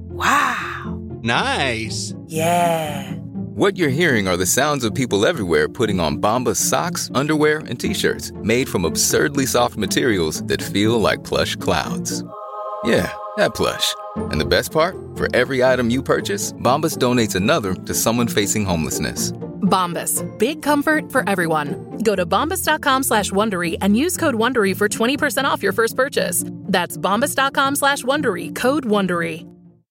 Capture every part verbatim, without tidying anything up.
Wow. Nice. Yeah. What you're hearing are the sounds of people everywhere putting on Bombas socks, underwear, and T-shirts made from absurdly soft materials that feel like plush clouds. Yeah, that plush. And the best part? For every item you purchase, Bombas donates another to someone facing homelessness. Bombas. Big comfort for everyone. Go to bombas.com slash Wondery and use code Wondery for twenty percent off your first purchase. That's bombas.com slash Wondery. Code Wondery.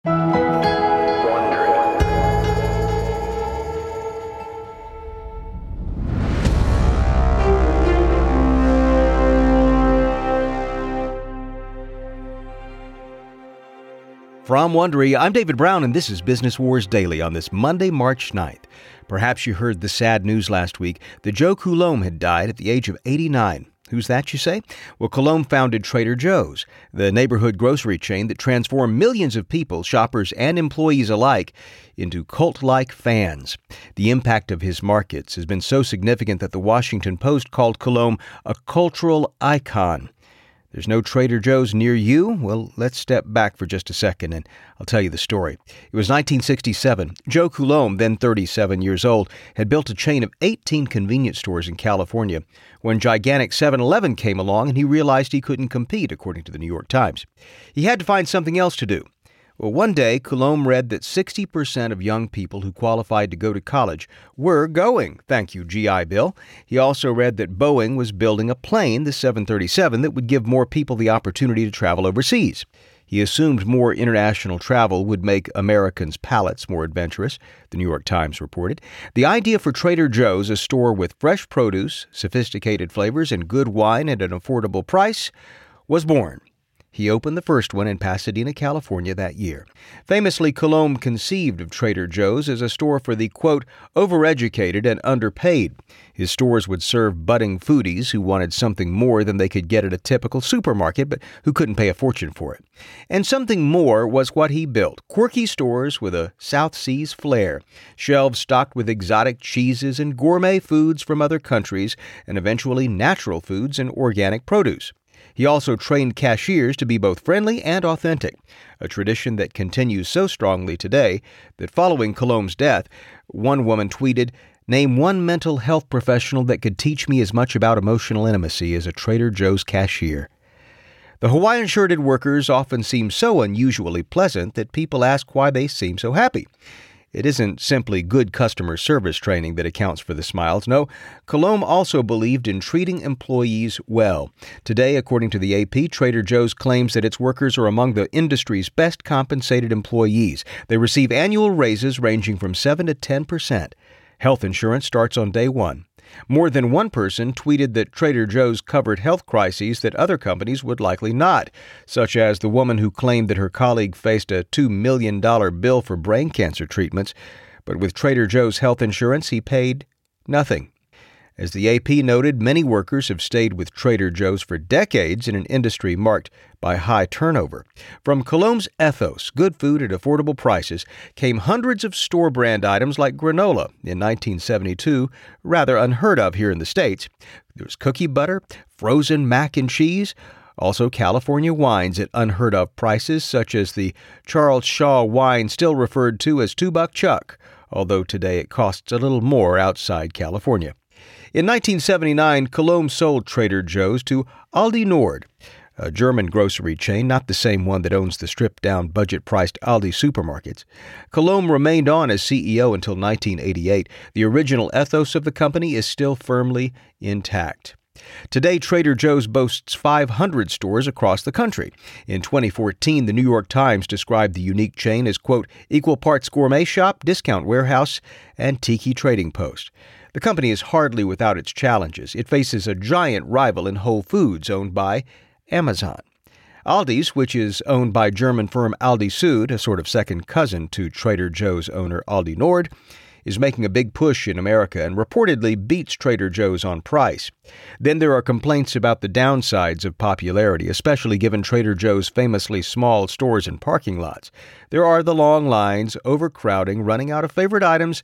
From Wondery, I'm David Brown, and this is Business Wars Daily on this Monday, March ninth. Perhaps you heard the sad news last week that Joe Coulombe had died at the age of eighty-nine. Who's that, you say? Well, Coulombe founded Trader Joe's, the neighborhood grocery chain that transformed millions of people, shoppers and employees alike, into cult-like fans. The impact of his markets has been so significant that the Washington Post called Coulombe a cultural icon. There's no Trader Joe's near you? Well, let's step back for just a second and I'll tell you the story. It was nineteen sixty-seven. Joe Coulombe, then thirty-seven years old, had built a chain of eighteen convenience stores in California when gigantic seven eleven came along and he realized he couldn't compete, according to the New York Times. He had to find something else to do. Well, one day, Coulombe read that sixty percent of young people who qualified to go to college were going. Thank you, G I Bill. He also read that Boeing was building a plane, the seven thirty-seven, that would give more people the opportunity to travel overseas. He assumed more international travel would make Americans' palates more adventurous, the New York Times reported. The idea for Trader Joe's, a store with fresh produce, sophisticated flavors, and good wine at an affordable price, was born. He opened the first one in Pasadena, California that year. Famously, Coulombe conceived of Trader Joe's as a store for the, quote, overeducated and underpaid. His stores would serve budding foodies who wanted something more than they could get at a typical supermarket, but who couldn't pay a fortune for it. And something more was what he built, quirky stores with a South Seas flair, shelves stocked with exotic cheeses and gourmet foods from other countries, and eventually natural foods and organic produce. He also trained cashiers to be both friendly and authentic, a tradition that continues so strongly today that following Coulombe's death, one woman tweeted, "Name one mental health professional that could teach me as much about emotional intimacy as a Trader Joe's cashier." The Hawaiian-shirted workers often seem so unusually pleasant that people ask why they seem so happy. It isn't simply good customer service training that accounts for the smiles. No, Coulombe also believed in treating employees well. Today, according to the A P, Trader Joe's claims that its workers are among the industry's best compensated employees. They receive annual raises ranging from seven to ten percent. Health insurance starts on day one. More than one person tweeted that Trader Joe's covered health crises that other companies would likely not, such as the woman who claimed that her colleague faced a two million dollars bill for brain cancer treatments, but with Trader Joe's health insurance, he paid nothing. As the A P noted, many workers have stayed with Trader Joe's for decades in an industry marked by high turnover. From Coulombe's ethos, good food at affordable prices, came hundreds of store brand items like granola in nineteen seventy-two, rather unheard of here in the States. There was cookie butter, frozen mac and cheese, also California wines at unheard of prices, such as the Charles Shaw wine still referred to as two-buck chuck, although today it costs a little more outside California. In nineteen seventy-nine, Coulombe sold Trader Joe's to Aldi Nord, a German grocery chain, not the same one that owns the stripped-down, budget-priced Aldi supermarkets. Coulombe remained on as C E O until nineteen eighty-eight. The original ethos of the company is still firmly intact. Today, Trader Joe's boasts five hundred stores across the country. In twenty fourteen, the New York Times described the unique chain as, quote, equal parts gourmet shop, discount warehouse, and tiki trading post. The company is hardly without its challenges. It faces a giant rival in Whole Foods, owned by Amazon. Aldi's, which is owned by German firm Aldi Süd, a sort of second cousin to Trader Joe's owner Aldi Nord, is making a big push in America and reportedly beats Trader Joe's on price. Then there are complaints about the downsides of popularity, especially given Trader Joe's famously small stores and parking lots. There are the long lines, overcrowding, running out of favorite items,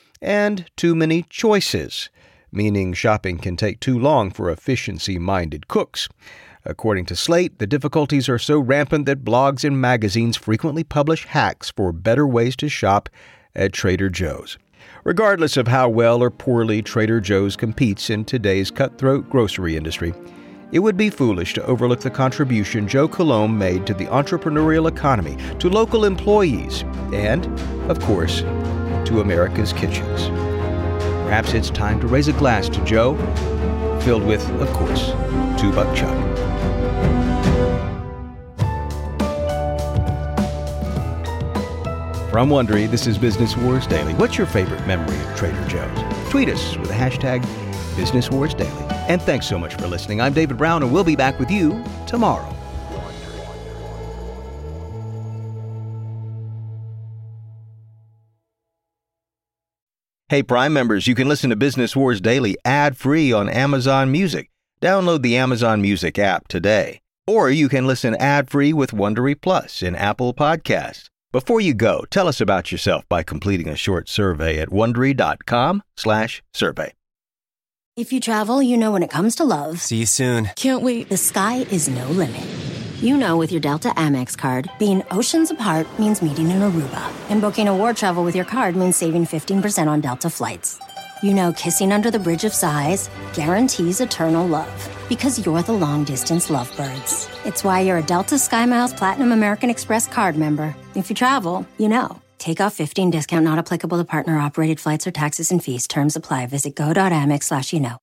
and too many choices, meaning shopping can take too long for efficiency-minded cooks. According to Slate, the difficulties are so rampant that blogs and magazines frequently publish hacks for better ways to shop at Trader Joe's. Regardless of how well or poorly Trader Joe's competes in today's cutthroat grocery industry, it would be foolish to overlook the contribution Joe Coulombe made to the entrepreneurial economy, to local employees, and, of course, to America's kitchens. Perhaps it's time to raise a glass to Joe, filled with, of course, two buck chuck. From Wondery, this is Business Wars Daily. What's your favorite memory of Trader Joe's? Tweet us with the hashtag Business Wars Daily. And thanks so much for listening. I'm David Brown, and we'll be back with you tomorrow. Hey, Prime members, you can listen to Business Wars Daily ad-free on Amazon Music. Download the Amazon Music app today. Or you can listen ad-free with Wondery Plus in Apple Podcasts. Before you go, tell us about yourself by completing a short survey at Wondery.com slash survey. If you travel, you know when it comes to love. See you soon. Can't wait. The sky is no limit. You know with your Delta Amex card, being oceans apart means meeting in Aruba. And booking a war travel with your card means saving fifteen percent on Delta flights. You know kissing under the Bridge of Sighs guarantees eternal love. Because you're the long-distance lovebirds. It's why you're a Delta SkyMiles Platinum American Express card member. If you travel, you know. Take off fifteen discount not applicable to partner-operated flights or taxes and fees. Terms apply. Visit go.amex slash you know.